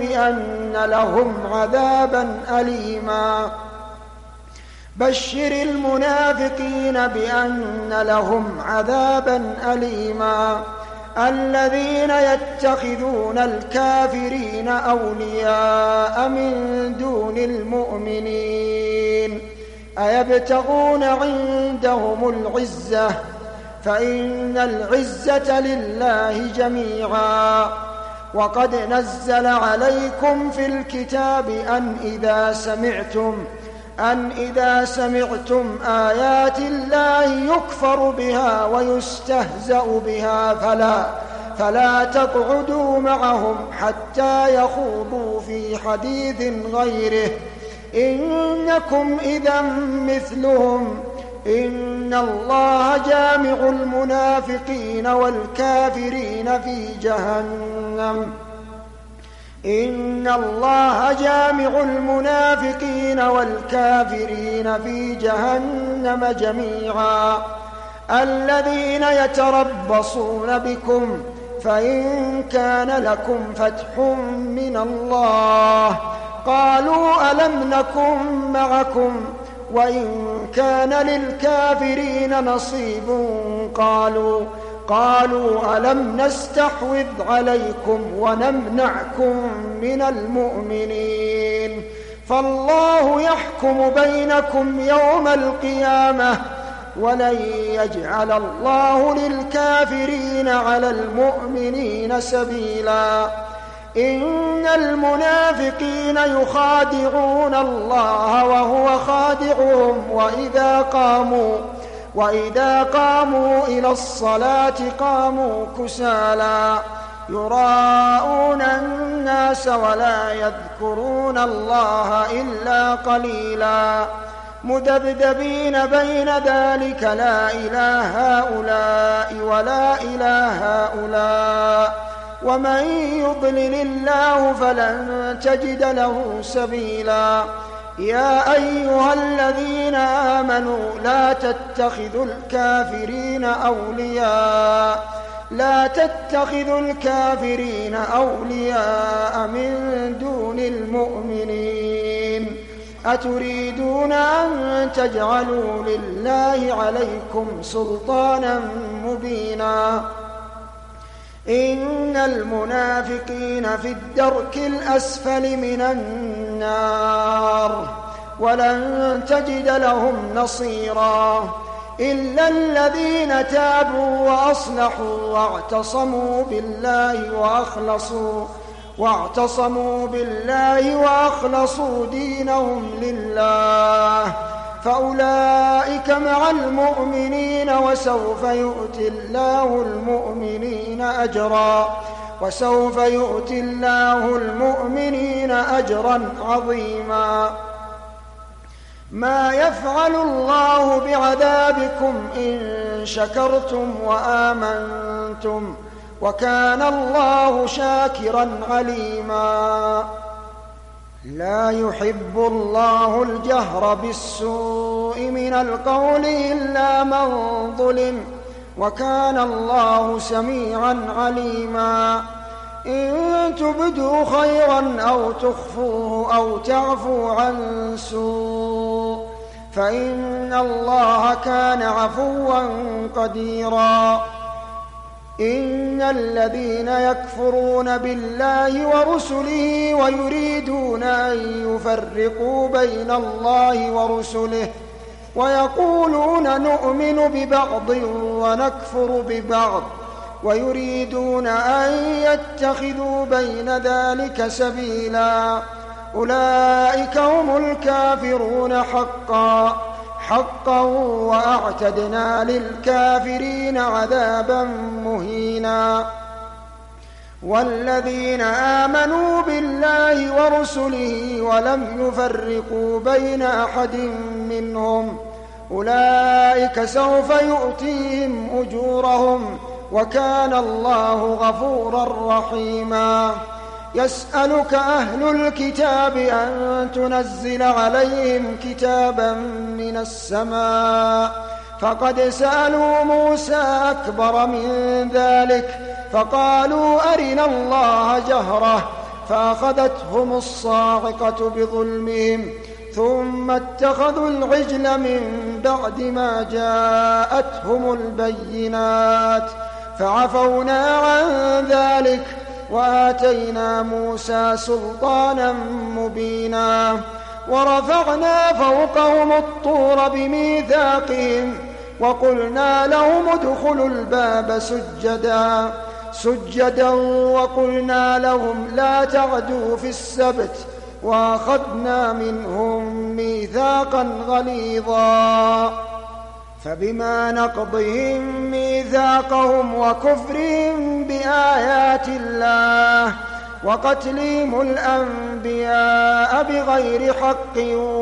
بأن لهم عذابا أليما. الذين يتخذون الكافرين أولياء من دون المؤمنين أيبتغون عندهم العزة فإن العزة لله جميعا. وقد نزل عليكم في الكتاب أن إذا سمعتم آيات الله يكفر بها ويستهزأ بها فلا تقعدوا معهم حتى يخوضوا في حديث غيره إنكم إذا مثلهم. إن الله جامع المنافقين والكافرين في جهنم جميعا. الذين يتربصون بكم فإن كان لكم فتح من الله قالوا ألم نكن معكم وإن كان للكافرين نصيب قالوا ألم نستحوذ عليكم ونمنعكم من المؤمنين فالله يحكم بينكم يوم القيامة ولن يجعل الله للكافرين على المؤمنين سبيلا. إن المنافقين يخادعون الله وهو خادعهم وإذا قاموا إلى الصلاة قاموا كسالى يراءون الناس ولا يذكرون الله إلا قليلا مذبذبين بين ذلك لا إله هؤلاء ولا إله هؤلاء ومن يضلل الله فلن تجد له سبيلا. يا أيها الذين آمنوا لا تتخذوا الكافرين أولياء من دون المؤمنين أتريدون أن تجعلوا لله عليكم سلطانا مبينا. إن المنافقين في الدرك الأسفل من النار ولن تجد لهم نصيرا إلا الذين تابوا وأصلحوا واعتصموا بالله وأخلصوا دينهم لله فأولئك مع المؤمنين وسوف يؤتي الله المؤمنين أجرا عظيما. ما يفعل الله بعذابكم إن شكرتم وآمنتم وكان الله شاكرا عليما. لا يحب الله الجهر بالسوء من القول إلا من ظلم وكان الله سميعا عليما. إن تبدوا خيرا أو تخفوه أو تعفوا عن سوء فإن الله كان عفوا قديرا. إن الذين يكفرون بالله ورسله ويريدون أن يفرقوا بين الله ورسله ويقولون نؤمن ببعض ونكفر ببعض ويريدون أن يتخذوا بين ذلك سبيلا أولئك هم الكافرون حقا وأعتدنا للكافرين عذابا مهينا. والذين آمنوا بالله ورسله ولم يفرقوا بين أحد منهم أولئك سوف يؤتيهم أجورهم وكان الله غفورا رحيما. يسألك أهل الكتاب أن تنزل عليهم كتابا من السماء فقد سألوا موسى أكبر من ذلك فقالوا أرنا الله جهرة فأخذتهم الصاعقة بظلمهم ثم اتخذوا العجل من بعد ما جاءتهم البينات فعفونا عن ذلك وآتينا موسى سلطانا مبينا. ورفعنا فوقهم الطور بميثاقهم وقلنا لهم ادخلوا الباب سجدا وقلنا لهم لا تعدوا في السبت وأخذنا منهم ميثاقا غليظا. فبما نقضهم ميثاقهم وكفرهم بآيات الله وقتلهم الأنبياء بغير حق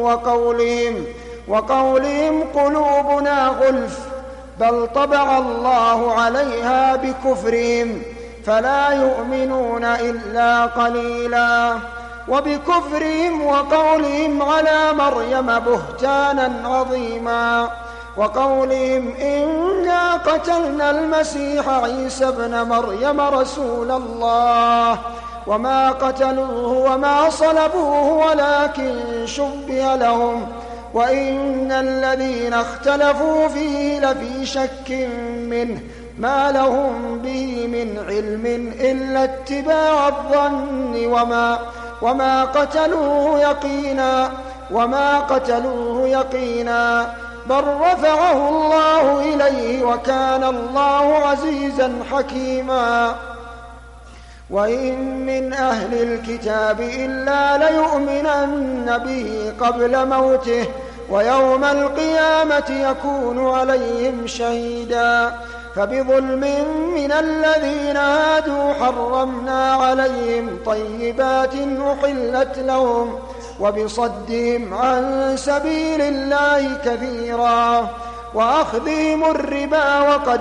وقولهم قلوبنا غلف بل طبع الله عليها بكفرهم فلا يؤمنون إلا قليلا. وبكفرهم وقولهم على مريم بهتانا عظيما وقولهم إنا قتلنا المسيح عيسى ابن مريم رسول الله وما قتلوه وما صلبوه ولكن شبه لهم وإن الذين اختلفوا فيه لفي شك منه ما لهم به من علم إلا اتباع الظن وما قتلوه يقينا بل رفعه الله إليه وكان الله عزيزا حكيما. وإن من أهل الكتاب إلا ليؤمنن به قبل موته ويوم القيامة يكون عليهم شهيدا. فبظلم من الذين هادوا حرمنا عليهم طيبات أحلت لهم وبصدهم عن سبيل الله كثيرا وأخذهم الربا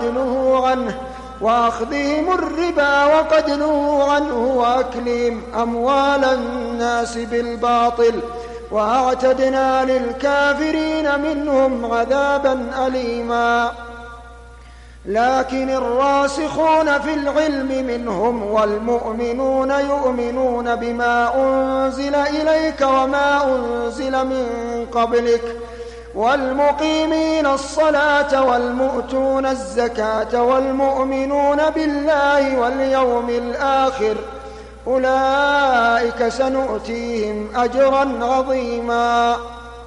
وقد نهوا عنه وأكلهم أموال الناس بالباطل وأعتدنا للكافرين منهم عذابا أليما. لكن الراسخون في العلم منهم والمؤمنون يؤمنون بما أنزل إليك وما أنزل من قبلك والمقيمين الصلاة والمؤتون الزكاة والمؤمنون بالله واليوم الآخر أولئك سنؤتيهم أجرا عظيما.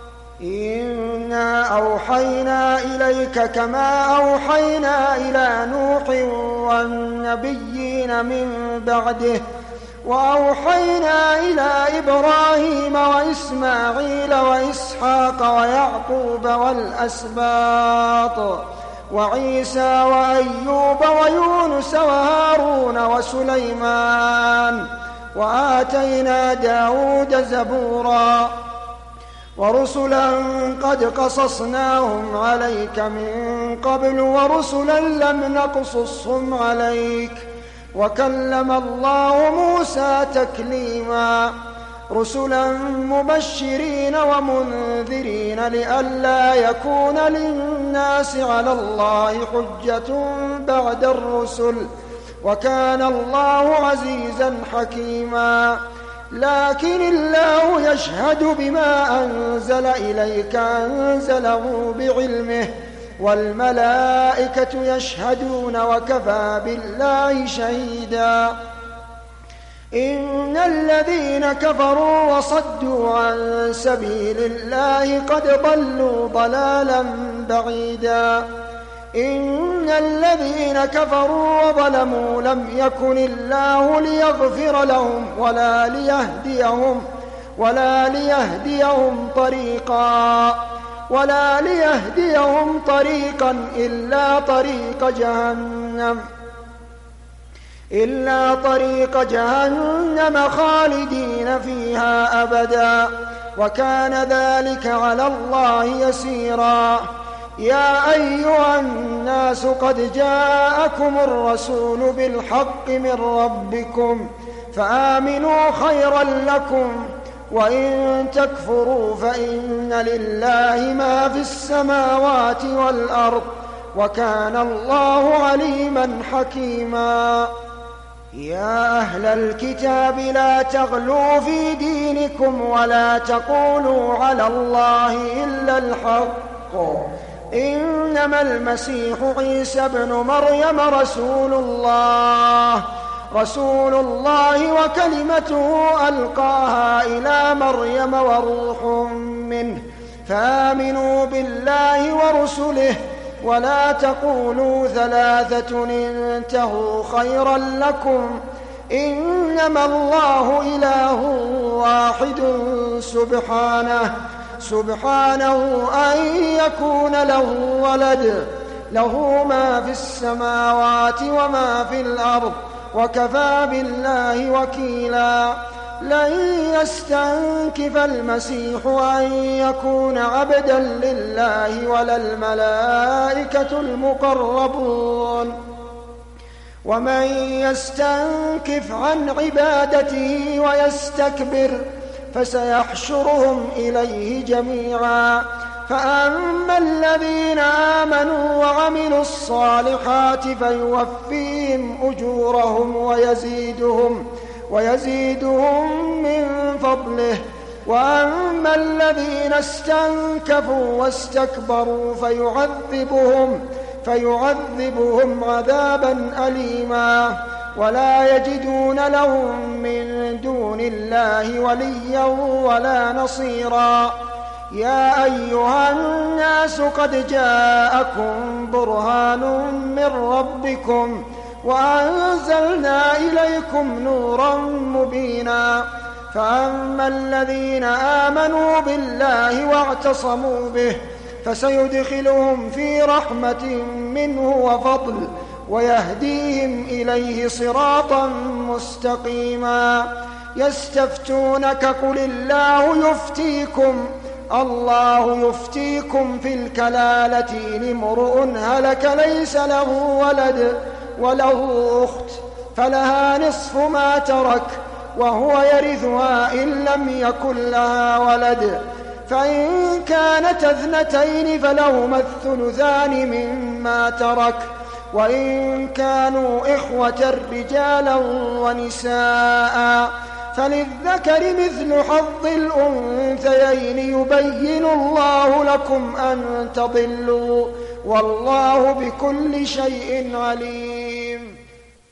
إنا أوحينا إليك كما أوحينا إلى نوح والنبيين من بعده وأوحينا إلى إبراهيم وإسماعيل وإسحاق ويعقوب والأسباط وعيسى وأيوب ويونس وهارون وسليمان وآتينا داود زبورا. ورسلا قد قصصناهم عليك من قبل ورسلا لم نقصصهم عليك وكلم الله موسى تكليما. رسلا مبشرين ومنذرين لئلا يكون للناس على الله حجة بعد الرسل وكان الله عزيزا حكيما. لكن الله يشهد بما أنزل إليك أنزله بعلمه والملائكة يشهدون وكفى بالله شهيدا. إن الذين كفروا وصدوا عن سبيل الله قد ضلوا ضلالا بعيدا. إن الذين كفروا وظلموا لم يكن الله ليغفر لهم ولا ليهديهم طريقا إلا طريق جهنم خالدين فيها أبدا، وكان ذلك على الله يسيرا. يا أيها الناس قد جاءكم الرسول بالحق من ربكم فآمنوا خيرا لكم، وإن تكفروا فإن لله ما في السماوات والأرض، وكان الله عليما حكيما. يا أهل الكتاب لا تغلوا في دينكم ولا تقولوا على الله إلا الحق، إنما المسيح عيسى ابن مريم رسول الله وكلمته ألقاها إلى مريم وروح منه، فآمنوا بالله ورسله، ولا تقولوا ثلاثة انتهوا خيرا لكم، إنما الله إله واحد سبحانه أن يكون له ولد، له ما في السماوات وما في الأرض، وكفى بالله وكيلا. لن يستنكف المسيح أن يكون عبدا لله ولا الملائكة المقربون، ومن يستنكف عن عبادته ويستكبر فسيحشرهم إليه جميعا. فأما الذين آمنوا وعملوا الصالحات فيوفيهم أجورهم ويزيدهم من فضله، وأما الذين استنكفوا واستكبروا فيعذبهم عذابا أليما، ولا يجدون لهم من دون الله وليا ولا نصيرا. يا أيها الناس قد جاءكم برهان من ربكم وأنزلنا إليكم نورا مبينا. فأما الذين آمنوا بالله واعتصموا به فسيدخلهم في رحمة منه وفضل، ويهديهم إليه صراطا مستقيما. يستفتونك قل الله يفتيكم في الكلالة إن امرؤ هلك ليس له ولد وله أخت فلها نصف ما ترك وهو يرثها إن لم يكن لها ولد، فإن كانت اثنتين فلهما الثلثان مما ترك، وإن كانوا إخوة رجالا ونساء فللذكر مثل حظ الأنثيين يبين الله لكم أن تضلوا، والله بكل شيء عليم.